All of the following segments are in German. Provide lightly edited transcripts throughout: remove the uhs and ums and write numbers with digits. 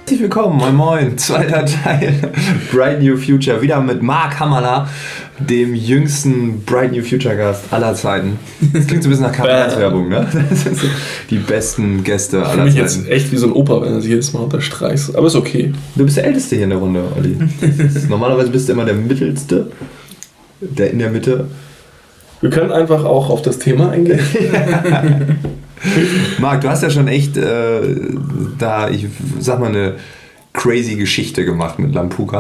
Herzlich willkommen, moin moin, zweiter Teil Bright New Future, wieder mit Marc Hammerler, dem jüngsten Bright New Future Gast aller Zeiten. Das klingt so ein bisschen nach Kaffeewerbung, ne? Das sind so die besten Gäste aller Zeiten. Ich fühle mich jetzt echt wie so ein Opa, wenn er sich jedes Mal unterstreichst, aber ist okay. Du bist der Älteste hier in der Runde, Olli. Normalerweise bist du immer der Mittelste, der in der Mitte. Wir können einfach auch auf das Thema eingehen. Marc, du hast ja schon echt ich sag mal, eine crazy Geschichte gemacht mit Lampuka.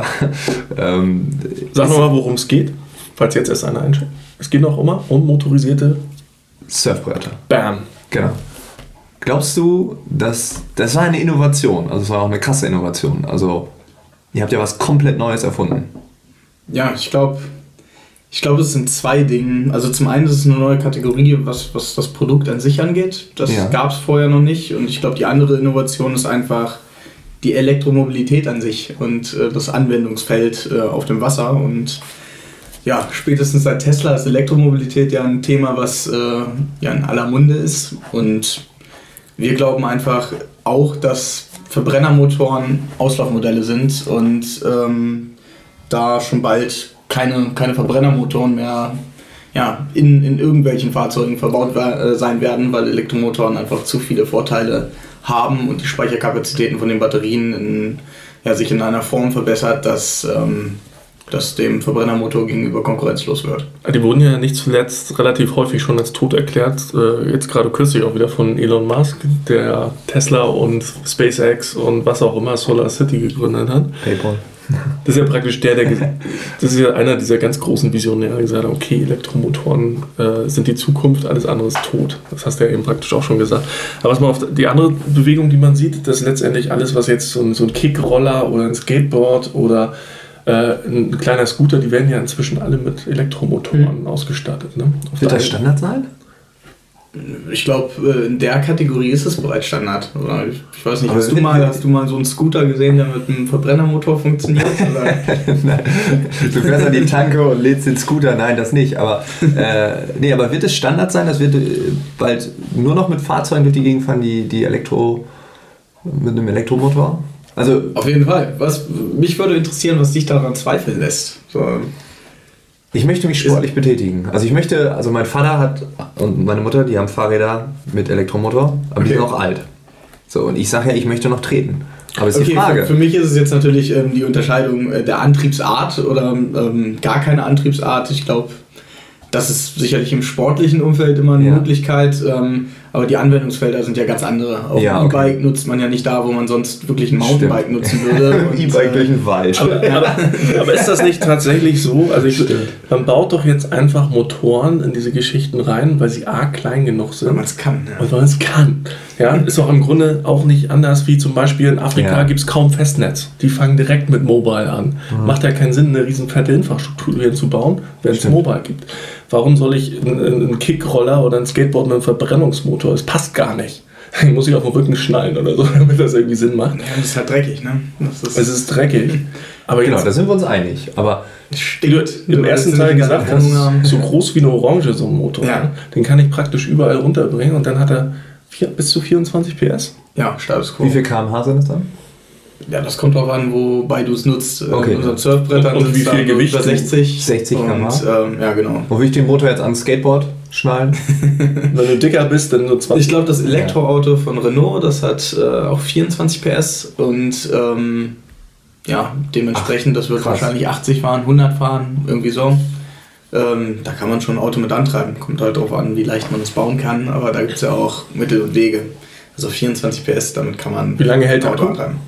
Sag mal, worum es geht, falls jetzt erst einer einschaltet. Es geht noch immer um motorisierte Surfbretter. Bam. Genau. Glaubst du, dass das war eine Innovation? Also es war auch eine krasse Innovation. Also ihr habt ja was komplett Neues erfunden. Ja, ich glaube, es sind zwei Dinge. Also zum einen ist es eine neue Kategorie, was das Produkt an sich angeht. Das gab es vorher noch nicht. Und ich glaube, die andere Innovation ist einfach die Elektromobilität an sich und das Anwendungsfeld auf dem Wasser. Und ja, spätestens seit Tesla ist Elektromobilität ja ein Thema, was in aller Munde ist. Und wir glauben einfach auch, dass Verbrennermotoren Auslaufmodelle sind und da schon bald keine Verbrennermotoren mehr in irgendwelchen Fahrzeugen verbaut sein werden, weil Elektromotoren einfach zu viele Vorteile haben und die Speicherkapazitäten von den Batterien sich in einer Form verbessert, dass dem Verbrennermotor gegenüber konkurrenzlos wird. Die wurden ja nicht zuletzt relativ häufig schon als tot erklärt. Jetzt gerade kürzlich auch wieder von Elon Musk, der Tesla und SpaceX und was auch immer Solar City gegründet hat. PayPal. Das ist ja praktisch das ist ja einer dieser ganz großen Visionäre, der gesagt hat, okay, Elektromotoren sind die Zukunft, alles andere ist tot. Das hast du ja eben praktisch auch schon gesagt. Aber was man auf die andere Bewegung, die man sieht, dass letztendlich alles, was jetzt so ein Kickroller oder ein Skateboard oder ein kleiner Scooter, die werden ja inzwischen alle mit Elektromotoren ausgestattet. Ne? Wird das Standard sein? Ich glaube, in der Kategorie ist es bereits Standard. Ich weiß nicht, hast du mal so einen Scooter gesehen, der mit einem Verbrennermotor funktioniert? Nein. Du fährst an die Tanke und lädst den Scooter. Nein, das nicht. Aber aber wird es Standard sein? Das wird bald nur noch mit Fahrzeugen durch die Gegend fahren, die mit einem Elektromotor? Also auf jeden Fall. Mich würde interessieren, was dich daran zweifeln lässt. So. Ich möchte mich sportlich betätigen. Also mein Vater und meine Mutter, die haben Fahrräder mit Elektromotor, aber die sind auch alt. So, und ich sage ja, ich möchte noch treten. Aber ist die Frage. Für mich ist es jetzt natürlich die Unterscheidung der Antriebsart oder gar keine Antriebsart. Ich glaube, das ist sicherlich im sportlichen Umfeld immer eine Möglichkeit, aber die Anwendungsfelder sind ja ganz andere. Auch ein E-Bike nutzt man ja nicht da, wo man sonst wirklich ein Mountainbike nutzen würde. E-Bike durch den Wald. Aber ist das nicht tatsächlich so? Also man baut doch jetzt einfach Motoren in diese Geschichten rein, weil sie A, klein genug sind. Weil man es kann. Ja. Weil man es kann. Ja, ist auch im Grunde auch nicht anders wie zum Beispiel in Afrika gibt es kaum Festnetz. Die fangen direkt mit Mobile an. Macht ja keinen Sinn, eine riesen fette Infrastruktur hier zu bauen, wenn es Mobile gibt. Warum soll ich einen Kickroller oder ein Skateboard mit einem Verbrennungsmotor? Es passt gar nicht. Ich muss ich auf den Rücken schnallen oder so, damit das irgendwie Sinn macht. Ja, das ist halt dreckig, ne? Es ist dreckig. Aber genau, da sind wir uns einig. Aber du im ersten Teil gesagt hast, so groß wie eine Orange, so ein Motor. Ja. Den kann ich praktisch überall runterbringen und dann hat er bis zu 24 PS. Ja, Status Quo. Wie viel km/h sind es dann? Ja, das kommt drauf an, wobei du es nutzt. Okay. In unseren Surfbrettern und wie viel Gewicht? Über 60 km/h. Ja, genau. Wo will ich den Motor jetzt ans Skateboard schnallen? Wenn du dicker bist, dann nur 20. Ich glaube, das Elektroauto von Renault, das hat auch 24 PS und dementsprechend, das wird wahrscheinlich 80 fahren, 100 fahren, irgendwie so. Da kann man schon ein Auto mit antreiben. Kommt halt drauf an, wie leicht man es bauen kann, aber da gibt es ja auch Mittel und Wege. Also 24 PS, damit kann man wie lange hält ein Auto antreiben.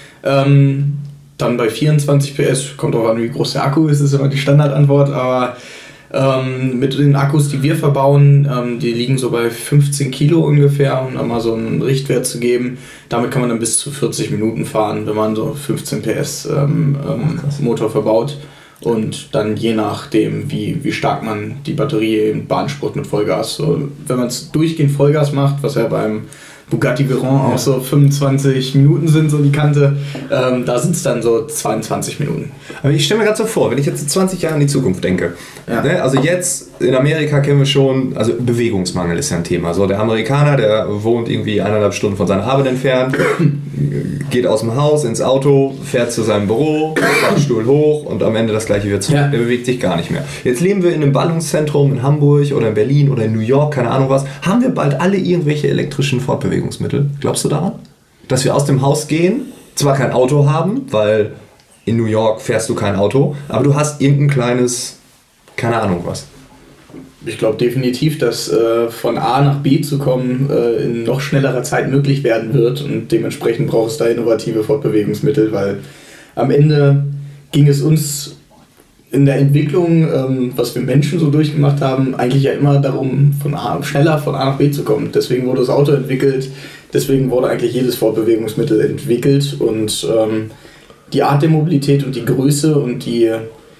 Dann bei 24 PS, kommt drauf an, wie groß der Akku ist immer die Standardantwort, aber mit den Akkus, die wir verbauen, die liegen so bei 15 Kilo ungefähr, um da mal so einen Richtwert zu geben. Damit kann man dann bis zu 40 Minuten fahren, wenn man so 15 PS Motor verbaut. Und dann je nachdem, wie stark man die Batterie beansprucht mit Vollgas. So, wenn man es durchgehend Vollgas macht, was ja beim Bugatti Veyron auch so 25 Minuten sind, so die Kante, da sind es dann so 22 Minuten. Aber ich stelle mir gerade so vor, wenn ich jetzt 20 Jahre in die Zukunft denke, ne, also jetzt in Amerika kennen wir schon, also Bewegungsmangel ist ja ein Thema. So, der Amerikaner, der wohnt irgendwie 1,5 Stunden von seiner Arbeit entfernt, geht aus dem Haus ins Auto, fährt zu seinem Büro, Fahrstuhl hoch und am Ende das gleiche wieder zurück. Der bewegt sich gar nicht mehr. Jetzt leben wir in einem Ballungszentrum in Hamburg oder in Berlin oder in New York, keine Ahnung was. Haben wir bald alle irgendwelche elektrischen Fortbewegungsmittel? Glaubst du daran? Dass wir aus dem Haus gehen, zwar kein Auto haben, weil in New York fährst du kein Auto, aber du hast irgendein kleines, keine Ahnung was. Ich glaube definitiv, dass von A nach B zu kommen in noch schnellerer Zeit möglich werden wird und dementsprechend braucht es da innovative Fortbewegungsmittel, weil am Ende ging es uns in der Entwicklung, was wir Menschen so durchgemacht haben, eigentlich ja immer darum, schneller von A nach B zu kommen. Deswegen wurde das Auto entwickelt, deswegen wurde eigentlich jedes Fortbewegungsmittel entwickelt und die Art der Mobilität und die Größe und die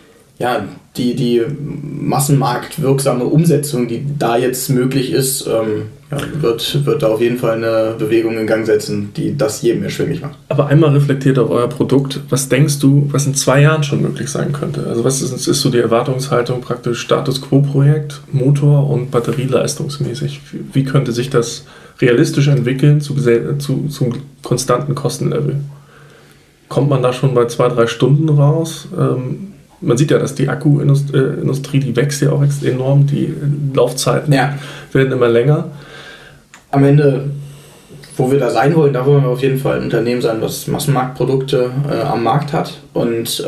massenmarktwirksame Umsetzung, die da jetzt möglich ist, wird da auf jeden Fall eine Bewegung in Gang setzen, die das jedem erschwinglich macht. Aber einmal reflektiert auf euer Produkt, was denkst du, was in 2 Jahren schon möglich sein könnte? Also was ist so die Erwartungshaltung praktisch Status Quo-Projekt, Motor und batterieleistungsmäßig? Wie könnte sich das realistisch entwickeln zum konstanten Kostenlevel? Kommt man da schon bei 2-3 Stunden raus? Man sieht ja, dass die Akkuindustrie, die wächst ja auch enorm, die Laufzeiten werden immer länger. Am Ende, wo wir da sein wollen, da wollen wir auf jeden Fall ein Unternehmen sein, das Massenmarktprodukte am Markt hat. Und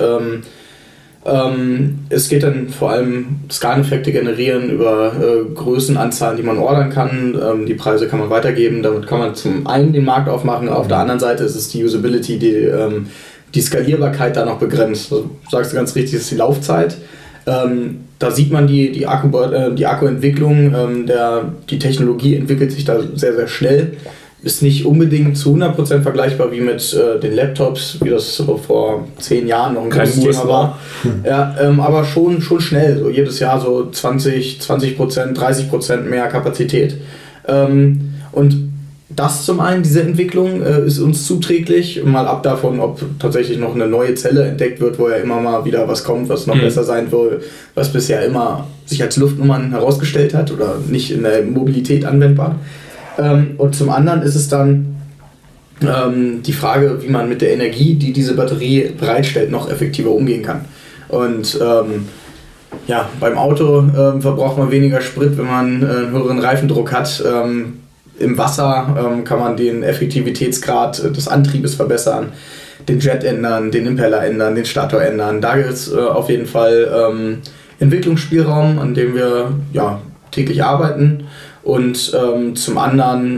es geht dann vor allem Skaleneffekte generieren über Größenanzahlen, die man ordern kann. Die Preise kann man weitergeben, damit kann man zum einen den Markt aufmachen, auf der anderen Seite ist es die Usability, die Skalierbarkeit da noch begrenzt. Also, du sagst ganz richtig, das ist die Laufzeit. Da sieht man die Akkuentwicklung, die Technologie entwickelt sich da sehr, sehr schnell. Ist nicht unbedingt zu 100% vergleichbar wie mit den Laptops, wie das so vor 10 Jahren noch ein großes Thema war. Ja, aber schon schnell, so jedes Jahr so 20%, 30% mehr Kapazität. Und das zum einen, diese Entwicklung ist uns zuträglich, mal ab davon, ob tatsächlich noch eine neue Zelle entdeckt wird, wo ja immer mal wieder was kommt, was noch besser sein soll, was bisher immer sich als Luftnummern herausgestellt hat oder nicht in der Mobilität anwendbar. Und zum anderen ist es dann die Frage, wie man mit der Energie, die diese Batterie bereitstellt, noch effektiver umgehen kann. Und beim Auto verbraucht man weniger Sprit, wenn man einen höheren Reifendruck hat. Im Wasser kann man den Effektivitätsgrad des Antriebes verbessern, den Jet ändern, den Impeller ändern, den Stator ändern. Da gibt es auf jeden Fall Entwicklungsspielraum, an dem wir täglich arbeiten. Und zum anderen,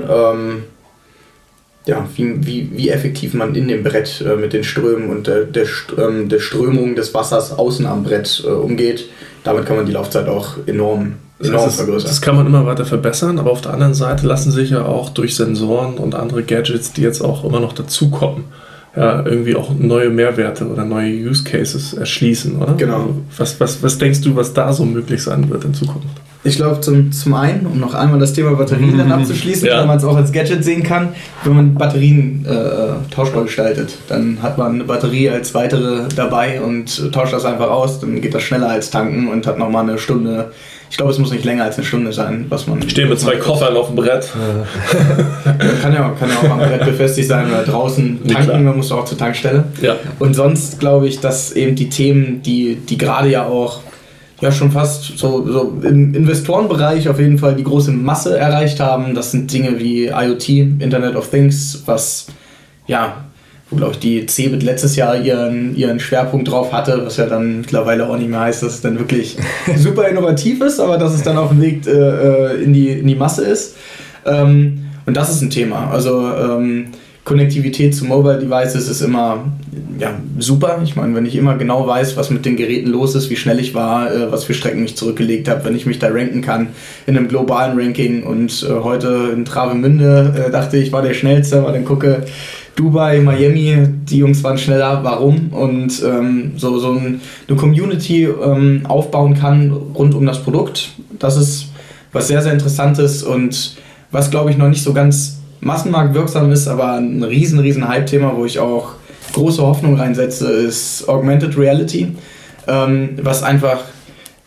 wie effektiv man in dem Brett mit den Strömen und der Strömung des Wassers außen am Brett umgeht. Damit kann man die Laufzeit auch enorm vergrößern. Das kann man immer weiter verbessern, aber auf der anderen Seite lassen sich ja auch durch Sensoren und andere Gadgets, die jetzt auch immer noch dazukommen, irgendwie auch neue Mehrwerte oder neue Use Cases erschließen, oder? Genau. Was denkst du, was da so möglich sein wird in Zukunft? Ich glaube, zum einen, um noch einmal das Thema Batterien dann abzuschließen, weil man es auch als Gadget sehen kann, wenn man Batterien tauschbar gestaltet, dann hat man eine Batterie als weitere dabei und tauscht das einfach aus, dann geht das schneller als tanken und hat nochmal eine Stunde. Ich glaube, es muss nicht länger als eine Stunde sein, was man... Stehen mit 2 Koffern auf dem Brett. Kann ja auch am Brett befestigt sein oder draußen tanken, man muss auch zur Tankstelle. Ja. Und sonst glaube ich, dass eben die Themen, die gerade ja auch schon fast so im Investorenbereich auf jeden Fall die große Masse erreicht haben. Das sind Dinge wie IoT, Internet of Things, was wo glaube ich die CeBIT letztes Jahr ihren Schwerpunkt drauf hatte, was ja dann mittlerweile auch nicht mehr heißt, dass es dann wirklich super innovativ ist, aber dass es dann auf dem Weg in die Masse ist. Und das ist ein Thema. Also Konnektivität zu Mobile Devices ist immer super. Ich meine, wenn ich immer genau weiß, was mit den Geräten los ist, wie schnell ich war, was für Strecken ich zurückgelegt habe, wenn ich mich da ranken kann in einem globalen Ranking und heute in Travemünde dachte ich, war der Schnellste, aber dann gucke Dubai, Miami, die Jungs waren schneller, warum? Und so eine Community aufbauen kann rund um das Produkt, das ist was sehr, sehr Interessantes und was, glaube ich, noch nicht so ganz massenmarktwirksam ist, aber ein riesen Hype-Thema, wo ich auch große Hoffnung reinsetze, ist Augmented Reality, was einfach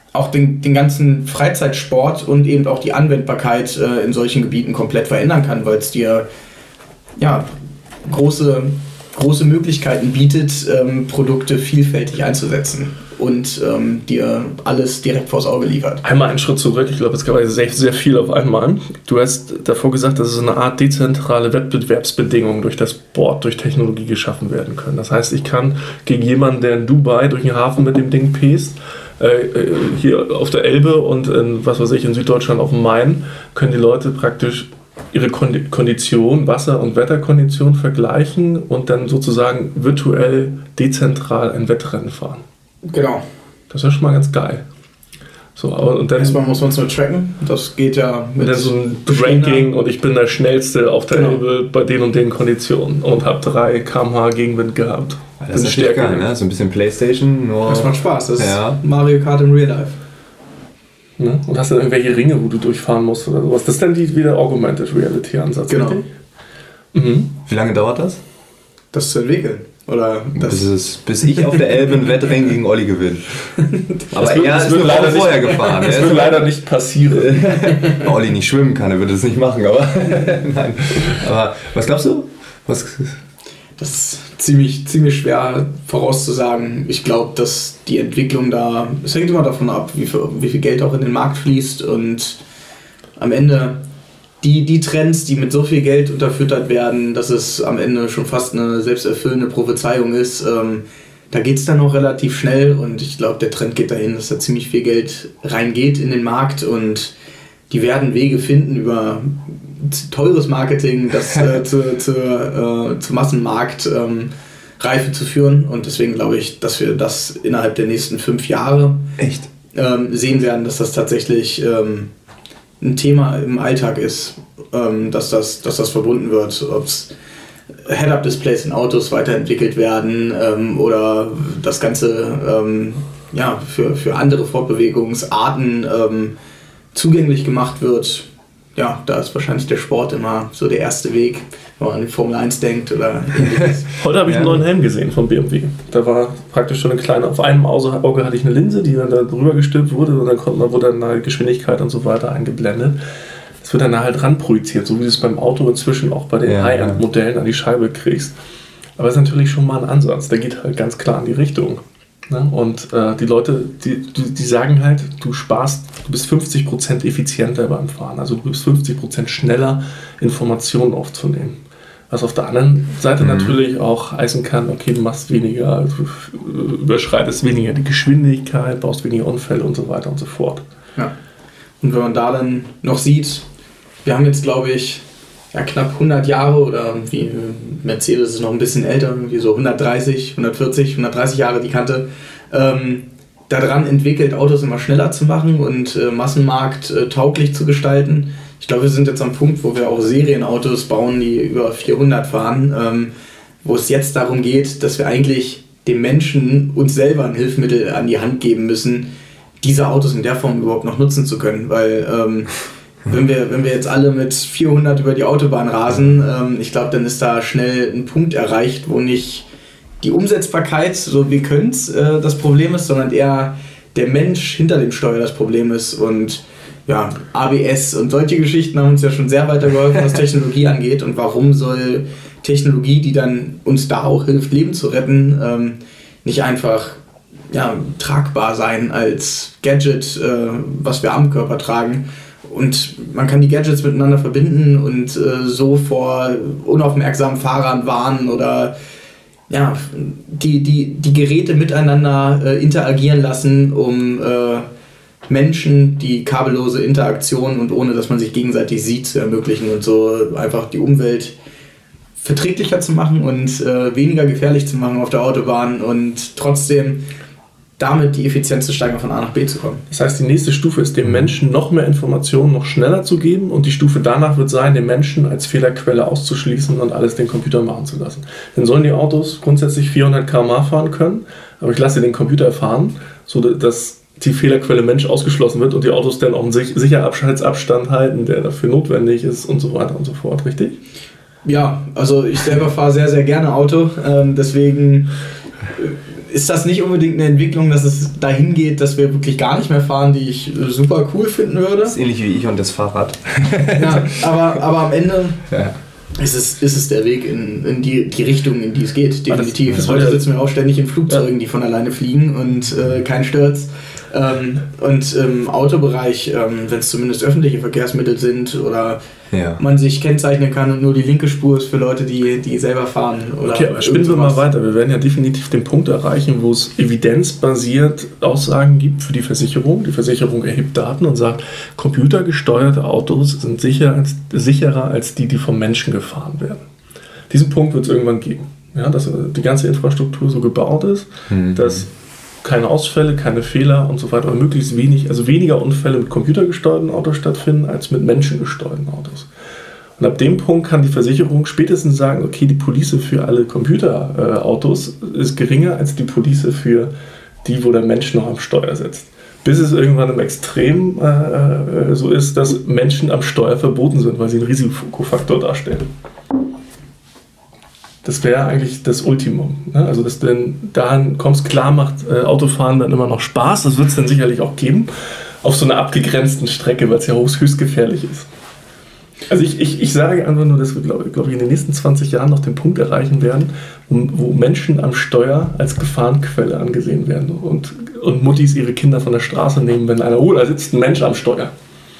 auch den ganzen Freizeitsport und eben auch die Anwendbarkeit in solchen Gebieten komplett verändern kann, weil es dir große Möglichkeiten bietet, Produkte vielfältig einzusetzen und dir alles direkt vors Auge liefert. Einmal einen Schritt zurück, ich glaube, es gab sehr, sehr viel auf einmal. Du hast davor gesagt, dass es eine Art dezentrale Wettbewerbsbedingungen durch das Board, durch Technologie geschaffen werden können. Das heißt, ich kann gegen jemanden, der in Dubai durch den Hafen mit dem Ding pest, hier auf der Elbe und in Süddeutschland auf dem Main, können die Leute praktisch ihre Kondition, Wasser- und Wetterkondition vergleichen und dann sozusagen virtuell, dezentral ein Wettrennen fahren. Genau. Das ist ja schon mal ganz geil. So, und dann erstmal muss man es nur tracken. Das geht ja mit so einem Ranking und ich bin der Schnellste auf der Elbe bei den und den Konditionen und habe 3 km/h Gegenwind gehabt. Das ist stärker, ne? So ein bisschen Playstation. Nur das macht Spaß. Das ist Mario Kart im Real Life. Ne? Und hast dann irgendwelche Ringe, wo du durchfahren musst oder sowas. Das ist dann wieder Augmented Reality Ansatz. Genau. Mhm. Wie lange dauert das? Das zu entwickeln. Oder bis ich auf der Elbe ein Wettrennen gegen Olli gewinne. Aber er ist nur vorher gefahren. Das wird leider nicht passieren. Wenn Olli nicht schwimmen kann, er würde es nicht machen. Aber nein. Aber was glaubst du? Das ist ziemlich schwer vorauszusagen. Ich glaube, dass die Entwicklung es hängt immer davon ab, wie viel Geld auch in den Markt fließt und am Ende die Trends, die mit so viel Geld unterfüttert werden, dass es am Ende schon fast eine selbsterfüllende Prophezeiung ist, da geht es dann auch relativ schnell und ich glaube, der Trend geht dahin, dass da ziemlich viel Geld reingeht in den Markt und die werden Wege finden über teures Marketing, das zu Massenmarkt Reife zu führen und deswegen glaube ich, dass wir das innerhalb der nächsten 5 Jahre sehen werden, dass das tatsächlich ein Thema im Alltag ist, dass das verbunden wird, ob es Head-Up-Displays in Autos weiterentwickelt werden oder das Ganze für andere Fortbewegungsarten zugänglich gemacht wird. Ja, da ist wahrscheinlich der Sport immer so der erste Weg, wenn man an die Formel 1 denkt oder ähnliches. Heute habe ich einen neuen Helm gesehen von BMW. Da war praktisch schon eine kleine, auf einem Auge hatte ich eine Linse, die dann da drüber gestülpt wurde und dann wurde dann halt Geschwindigkeit und so weiter eingeblendet. Das wird dann halt ranprojiziert, so wie du es beim Auto inzwischen auch bei den High-End-Modellen an die Scheibe kriegst. Aber das ist natürlich schon mal ein Ansatz, der geht halt ganz klar in die Richtung. Ne? Und die Leute, die sagen halt, du bist 50% effizienter beim Fahren, also du bist 50% schneller, Informationen aufzunehmen. Was auf der anderen Seite natürlich auch heißen kann, okay, du machst weniger, du überschreitest weniger die Geschwindigkeit, baust weniger Unfälle und so weiter und so fort. Ja. Und wenn man da dann noch sieht, wir haben jetzt, glaube ich, knapp 100 Jahre oder wie Mercedes ist noch ein bisschen älter, irgendwie so 130 Jahre die Kante, daran entwickelt, Autos immer schneller zu machen und Massenmarkt tauglich zu gestalten. Ich glaube, wir sind jetzt am Punkt, wo wir auch Serienautos bauen, die über 400 fahren, wo es jetzt darum geht, dass wir eigentlich dem Menschen uns selber ein Hilfsmittel an die Hand geben müssen, diese Autos in der Form überhaupt noch nutzen zu können, weil wenn wir jetzt alle mit 400 über die Autobahn rasen, ich glaube, dann ist da schnell ein Punkt erreicht, wo nicht die Umsetzbarkeit, so wir können es, das Problem ist, sondern eher der Mensch hinter dem Steuer das Problem ist und ja, ABS und solche Geschichten haben uns ja schon sehr weitergeholfen, was Technologie angeht und warum soll Technologie, die dann uns da auch hilft, Leben zu retten, nicht einfach tragbar sein als Gadget, was wir am Körper tragen. Und man kann die Gadgets miteinander verbinden und so vor unaufmerksamen Fahrern warnen oder die Geräte miteinander interagieren lassen, um Menschen die kabellose Interaktion und ohne, dass man sich gegenseitig sieht, zu ermöglichen und so einfach die Umwelt verträglicher zu machen und weniger gefährlich zu machen auf der Autobahn und trotzdem damit die Effizienz zu steigern, von A nach B zu kommen. Das heißt, die nächste Stufe ist, dem Menschen noch mehr Informationen noch schneller zu geben und die Stufe danach wird sein, den Menschen als Fehlerquelle auszuschließen und alles den Computer machen zu lassen. Dann sollen die Autos grundsätzlich 400 km/h fahren können, aber ich lasse den Computer fahren, sodass die Fehlerquelle Mensch ausgeschlossen wird und die Autos dann auch einen Sicherheitsabstand halten, der dafür notwendig ist und so weiter und so fort, richtig? Ja, also ich selber fahre sehr, sehr gerne Auto, deswegen ist das nicht unbedingt eine Entwicklung, dass es dahin geht, dass wir wirklich gar nicht mehr fahren, die ich super cool finden würde. Das ist ähnlich wie ich und das Fahrrad. Ja, aber am Ende ist es der Weg in die Richtung, in die es geht, definitiv. Heute sitzen wir auch ständig in Flugzeugen, die von alleine fliegen und kein Sturz. Und im Autobereich, wenn es zumindest öffentliche Verkehrsmittel sind oder man sich kennzeichnen kann und nur die linke Spur ist für Leute, die selber fahren. Oder okay, aber spinnen wir mal weiter. Wir werden ja definitiv den Punkt erreichen, wo es evidenzbasiert Aussagen gibt für die Versicherung. Die Versicherung erhebt Daten und sagt, computergesteuerte Autos sind sicherer als die vom Menschen gefahren werden. Diesen Punkt wird es irgendwann geben. Ja, dass die ganze Infrastruktur so gebaut ist, dass keine Ausfälle, keine Fehler und so weiter, oder möglichst wenig, also weniger Unfälle mit computergesteuerten Autos stattfinden als mit menschengesteuerten Autos. Und ab dem Punkt kann die Versicherung spätestens sagen, okay, die Police für alle Computerautos ist geringer als die Police für die, wo der Mensch noch am Steuer sitzt. Bis es irgendwann im Extrem so ist, dass Menschen am Steuer verboten sind, weil sie einen Risikofaktor darstellen. Das wäre eigentlich das Ultimum. Ne? Also, dass du dann dahin kommst, klar macht Autofahren dann immer noch Spaß, das wird es dann sicherlich auch geben, auf so einer abgegrenzten Strecke, weil es ja höchst gefährlich ist. Also ich sage einfach nur, dass wir, glaube ich, in den nächsten 20 Jahren noch den Punkt erreichen werden, wo Menschen am Steuer als Gefahrenquelle angesehen werden und Muttis ihre Kinder von der Straße nehmen, wenn da sitzt ein Mensch am Steuer.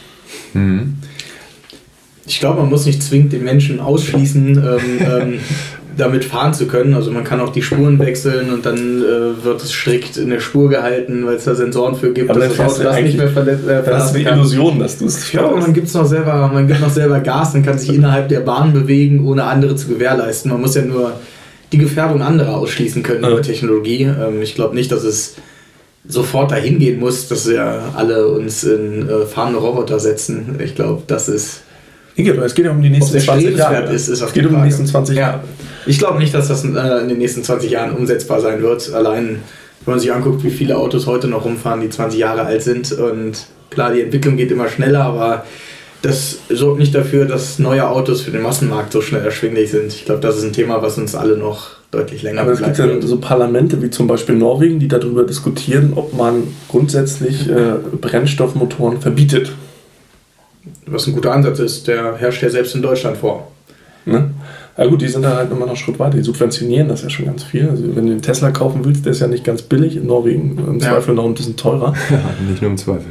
Ich glaube, man muss nicht zwingend den Menschen ausschließen, damit fahren zu können. Also man kann auch die Spuren wechseln und dann wird es strikt in der Spur gehalten, weil es da Sensoren für gibt, aber dass das Auto das nicht mehr verlassen kann. Das ist eine Illusion, dass du es ja, man gibt noch selber Gas und kann sich innerhalb der Bahn bewegen, ohne andere zu gewährleisten. Man muss ja nur die Gefährdung anderer ausschließen können über Technologie. Ich glaube nicht, dass es sofort dahin gehen muss, dass wir alle uns in fahrende Roboter setzen. Ich glaube, das ist... Es geht ja um die nächsten 20 Jahre. Es geht um die nächsten 20 Jahre. Ich glaube nicht, dass das in den nächsten 20 Jahren umsetzbar sein wird. Allein, wenn man sich anguckt, wie viele Autos heute noch rumfahren, die 20 Jahre alt sind. Und klar, die Entwicklung geht immer schneller, aber das sorgt nicht dafür, dass neue Autos für den Massenmarkt so schnell erschwinglich sind. Ich glaube, das ist ein Thema, was uns alle noch deutlich länger begleitet. Aber es gibt ja so Parlamente wie zum Beispiel Norwegen, die darüber diskutieren, ob man grundsätzlich Brennstoffmotoren verbietet. Was ein guter Ansatz ist, der herrscht ja selbst in Deutschland vor. Ne? Ja gut, die sind da halt immer noch einen Schritt weiter. Die subventionieren das ja schon ganz viel. Also wenn du den Tesla kaufen willst, der ist ja nicht ganz billig. In Norwegen im Zweifel noch ein bisschen teurer. Ja, nicht nur im Zweifel.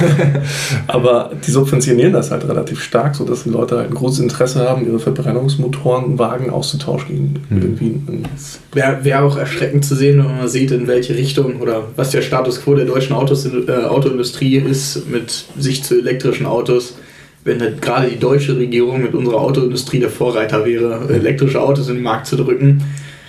Aber die subventionieren das halt relativ stark, sodass die Leute halt ein großes Interesse haben, ihre Verbrennungsmotorenwagen auszutauschen gegen irgendwie. Wäre auch erschreckend zu sehen, wenn man sieht, in welche Richtung oder was der Status quo der deutschen Autoindustrie ist mit Sicht zu elektrischen Autos. Wenn halt gerade die deutsche Regierung mit unserer Autoindustrie der Vorreiter wäre, elektrische Autos in den Markt zu drücken.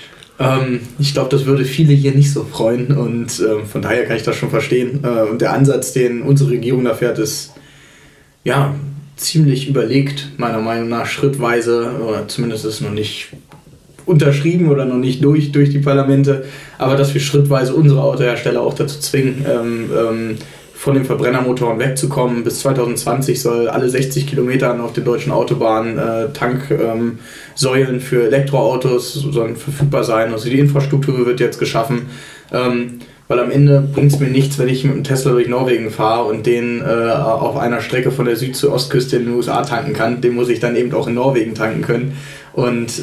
Ich glaube, das würde viele hier nicht so freuen und von daher kann ich das schon verstehen. Und der Ansatz, den unsere Regierung da fährt, ist ja ziemlich überlegt, meiner Meinung nach, schrittweise, oder zumindest ist es noch nicht unterschrieben oder noch nicht durch die Parlamente, aber dass wir schrittweise unsere Autohersteller auch dazu zwingen, von den Verbrennermotoren wegzukommen. Bis 2020 soll alle 60 Kilometer auf den deutschen Autobahnen Tanksäulen für Elektroautos sollen verfügbar sein. Also die Infrastruktur wird jetzt geschaffen, weil am Ende bringt es mir nichts, wenn ich mit einem Tesla durch Norwegen fahre und den auf einer Strecke von der Süd- zur Ostküste in den USA tanken kann. Den muss ich dann eben auch in Norwegen tanken können. Und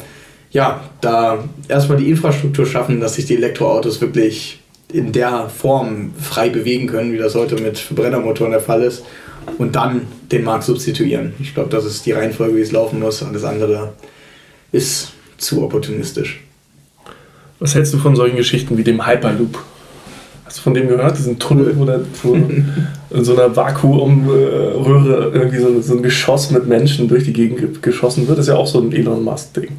da erstmal die Infrastruktur schaffen, dass sich die Elektroautos wirklich in der Form frei bewegen können, wie das heute mit Verbrennermotoren der Fall ist, und dann den Markt substituieren. Ich glaube, das ist die Reihenfolge, wie es laufen muss. Alles andere ist zu opportunistisch. Was hältst du von solchen Geschichten wie dem Hyperloop? Hast du von dem gehört? Diesen Tunnel, wo in so einer Vakuumröhre irgendwie so ein Geschoss mit Menschen durch die Gegend geschossen wird? Das ist ja auch so ein Elon Musk-Ding.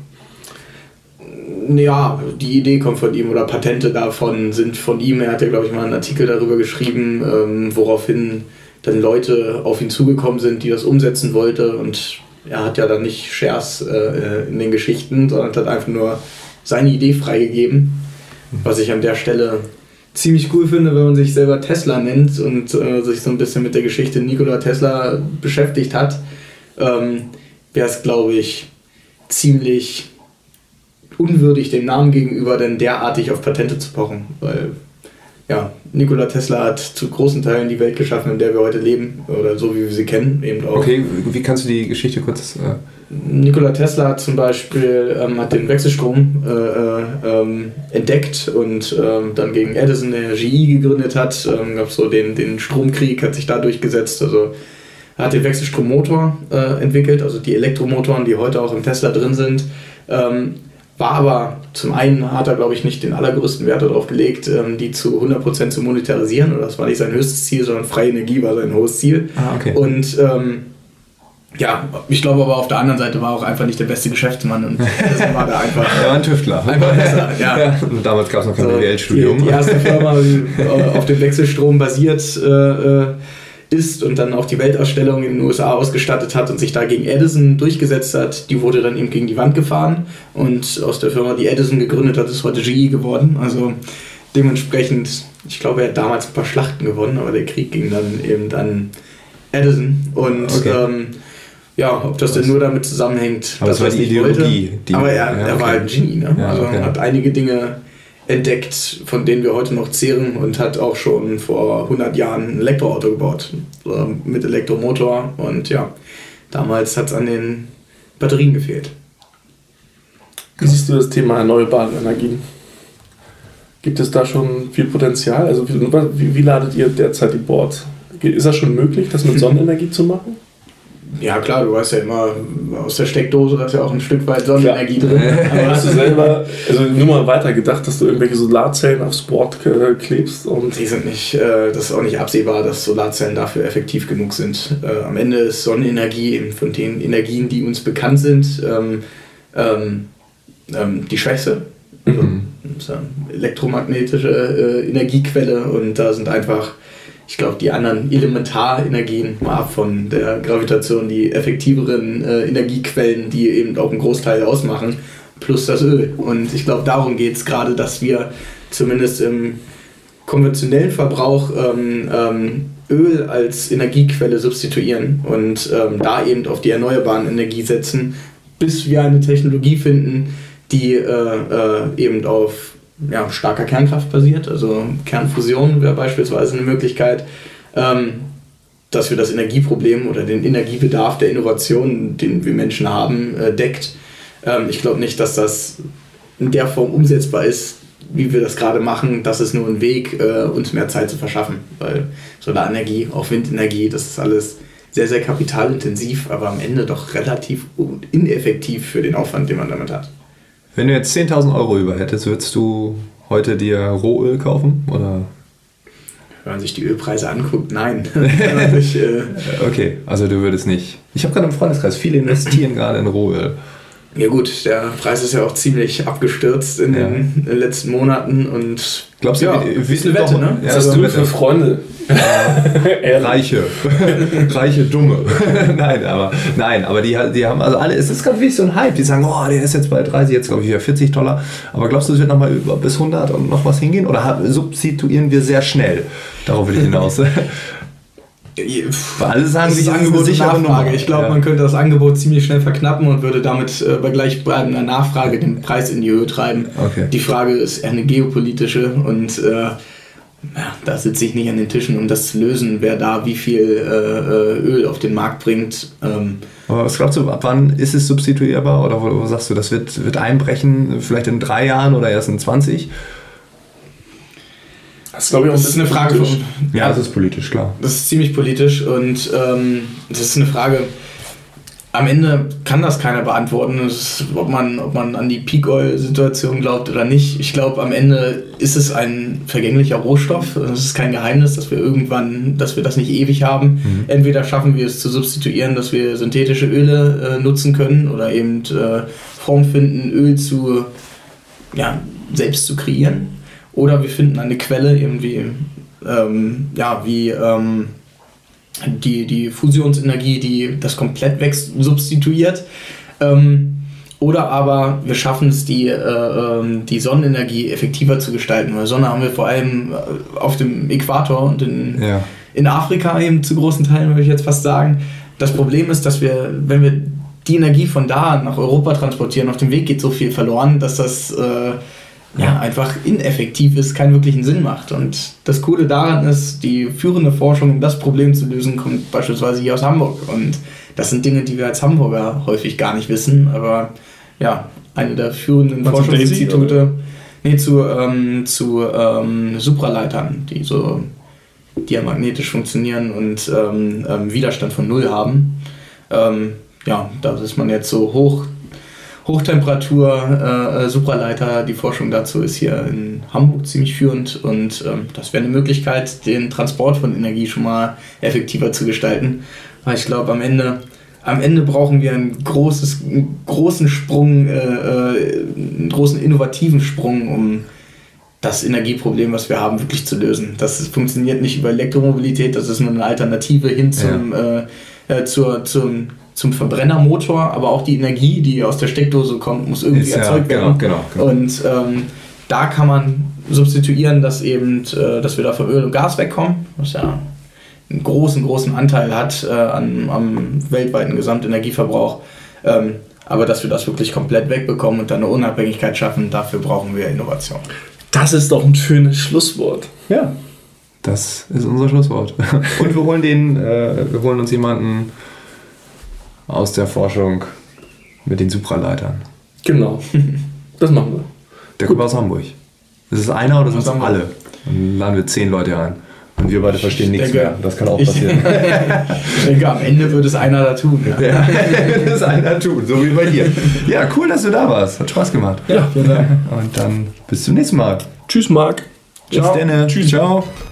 Ja, die Idee kommt von ihm oder Patente davon sind von ihm. Er hat ja, glaube ich, mal einen Artikel darüber geschrieben, woraufhin dann Leute auf ihn zugekommen sind, die das umsetzen wollten. Und er hat ja dann nicht Shares in den Geschichten, sondern hat einfach nur seine Idee freigegeben. Was ich an der Stelle ziemlich cool finde, wenn man sich selber Tesla nennt und sich so ein bisschen mit der Geschichte Nikola Tesla beschäftigt hat, wäre es, glaube ich, ziemlich unwürdig dem Namen gegenüber, denn derartig auf Patente zu pochen. Weil, ja, Nikola Tesla hat zu großen Teilen die Welt geschaffen, in der wir heute leben, oder so wie wir sie kennen, eben auch. Okay, wie kannst du die Geschichte kurz... Nikola Tesla hat zum Beispiel hat den Wechselstrom entdeckt und dann gegen Edison, der GE gegründet hat, gab so den Stromkrieg, hat sich da durchgesetzt. Also er hat den Wechselstrommotor entwickelt, also die Elektromotoren, die heute auch im Tesla drin sind. War aber zum einen, hat er glaube ich nicht den allergrößten Wert darauf gelegt, die zu 100% zu monetarisieren, oder das war nicht sein höchstes Ziel, sondern freie Energie war sein hohes Ziel. Okay. Und ja, ich glaube aber auf der anderen Seite war auch einfach nicht der beste Geschäftsmann und deswegen war da einfach... Er war ein Tüftler. Einfach besser, ja. Und damals gab es noch kein BWL-Studium. Die erste Firma, die auf dem Wechselstrom basiert ist und dann auch die Weltausstellung in den USA ausgestattet hat und sich da gegen Edison durchgesetzt hat, die wurde dann eben gegen die Wand gefahren und aus der Firma, die Edison gegründet hat, ist heute GE geworden. Also dementsprechend, ich glaube, er hat damals ein paar Schlachten gewonnen, aber der Krieg ging dann eben an Edison und okay. Ja, ob das denn nur damit zusammenhängt, aber das war die Ideologie. Aber er war halt ein Genie, ne? Ja, also okay. hat einige Dinge entdeckt, von denen wir heute noch zehren und hat auch schon vor 100 Jahren ein Elektroauto gebaut mit Elektromotor und ja, damals hat es an den Batterien gefehlt. Wie siehst du das Thema erneuerbare Energien? Gibt es da schon viel Potenzial? Also wie ladet ihr derzeit die Boards? Ist das schon möglich, das mit Sonnenenergie zu machen? Ja klar, du weißt ja immer, aus der Steckdose, da ist ja auch ein Stück weit Sonnenenergie drin. Aber hast du selber, also nur mal weiter gedacht, dass du irgendwelche Solarzellen aufs Board klebst? Und die sind nicht, das ist auch nicht absehbar, dass Solarzellen dafür effektiv genug sind. Am Ende ist Sonnenenergie eben von den Energien, die uns bekannt sind, die schwächste. Also, das ist eine elektromagnetische Energiequelle und da sind einfach, ich glaube, die anderen Elementarenergien, mal ab von der Gravitation, die effektiveren Energiequellen, die eben auch einen Großteil ausmachen, plus das Öl. Und ich glaube, darum geht es gerade, dass wir zumindest im konventionellen Verbrauch Öl als Energiequelle substituieren und da eben auf die erneuerbaren Energie setzen, bis wir eine Technologie finden, die eben auf starker Kernkraft basiert, also Kernfusion wäre beispielsweise eine Möglichkeit, dass wir das Energieproblem oder den Energiebedarf der Innovation, den wir Menschen haben, deckt. Ich glaube nicht, dass das in der Form umsetzbar ist, wie wir das gerade machen. Das ist nur ein Weg, uns mehr Zeit zu verschaffen, weil Solarenergie, auch Windenergie, das ist alles sehr, sehr kapitalintensiv, aber am Ende doch relativ ineffektiv für den Aufwand, den man damit hat. Wenn du jetzt 10.000 Euro über hättest, würdest du heute dir Rohöl kaufen? Oder? Wenn man sich die Ölpreise anguckt, nein. Okay, also du würdest nicht. Ich habe gerade im Freundeskreis, viele investieren gerade in Rohöl. Ja gut, der Preis ist ja auch ziemlich abgestürzt in den letzten Monaten und glaubst du, wie ist eine Wette, ne? Was hast du für Freunde? Reiche, Dumme. Nein, aber die haben also alle, es ist gerade wie so ein Hype, die sagen, oh, der ist jetzt bei 30, jetzt glaube ich wieder $40. Aber glaubst du, es wird nochmal bis 100 und noch was hingehen? Oder substituieren wir sehr schnell? Darauf will ich hinaus. Weil alle sagen, das ist Angebot und Nachfrage. Ich glaube, man könnte das Angebot ziemlich schnell verknappen und würde damit bei gleichbleibender Nachfrage den Preis in die Höhe treiben. Okay. Die Frage ist eher eine geopolitische und da sitze ich nicht an den Tischen, um das zu lösen, wer da wie viel Öl auf den Markt bringt. Aber was glaubst du, ab wann ist es substituierbar? Oder wo sagst du, das wird einbrechen, vielleicht in 3 Jahren oder erst in 20? Das ist eine Frage von... Ja, das ist politisch, klar. Das ist ziemlich politisch und das ist eine Frage... Am Ende kann das keiner beantworten, ob man an die Peak-Oil-Situation glaubt oder nicht. Ich glaube, am Ende ist es ein vergänglicher Rohstoff. Es ist kein Geheimnis, dass wir das nicht ewig haben. Entweder schaffen wir es zu substituieren, dass wir synthetische Öle nutzen können oder eben Form finden, Öl selbst zu kreieren. Oder wir finden eine Quelle, irgendwie die Fusionsenergie, die das komplett substituiert. Oder aber wir schaffen es, die Sonnenenergie effektiver zu gestalten. Weil Sonne haben wir vor allem auf dem Äquator und in Afrika eben zu großen Teilen, würde ich jetzt fast sagen. Das Problem ist, dass wenn wir die Energie von da nach Europa transportieren. Auf dem Weg geht so viel verloren, dass das einfach ineffektiv ist, keinen wirklichen Sinn macht. Und das Coole daran ist, die führende Forschung, um das Problem zu lösen, kommt beispielsweise hier aus Hamburg. Und das sind Dinge, die wir als Hamburger häufig gar nicht wissen. Aber ja, eine der führenden Forschungsinstitute zu Supraleitern, die so diamagnetisch funktionieren und Widerstand von 0 haben. Da ist man jetzt so Hochtemperatur Supraleiter. Die Forschung dazu ist hier in Hamburg ziemlich führend und das wäre eine Möglichkeit, den Transport von Energie schon mal effektiver zu gestalten. Aber ich glaube, am Ende brauchen wir einen großen Sprung, einen großen innovativen Sprung, um das Energieproblem, was wir haben, wirklich zu lösen. Das funktioniert nicht über Elektromobilität, das ist nur eine Alternative hin zum Verbrennermotor, aber auch die Energie, die aus der Steckdose kommt, muss irgendwie erzeugt werden. Genau. Und da kann man substituieren, dass wir da von Öl und Gas wegkommen, was ja einen großen Anteil hat am weltweiten Gesamtenergieverbrauch. Aber dass wir das wirklich komplett wegbekommen und dann eine Unabhängigkeit schaffen, dafür brauchen wir Innovation. Das ist doch ein schönes Schlusswort. Ja, das ist unser Schlusswort. Und wir holen uns jemanden aus der Forschung mit den Supraleitern. Genau, das machen wir. Der kommt aus Hamburg. Ist es einer oder sind es alle? Dann laden wir 10 Leute ein. Und wir beide verstehen nichts mehr. Das kann auch passieren. Ich denke, am Ende wird es einer da tun. Ja, wird es einer tun, so wie bei dir. Ja, cool, dass du da warst. Hat Spaß gemacht. Ja, vielen Dank. Und dann bis zum nächsten Mal. Tschüss, Marc. Bis dann. Tschüss. Ciao.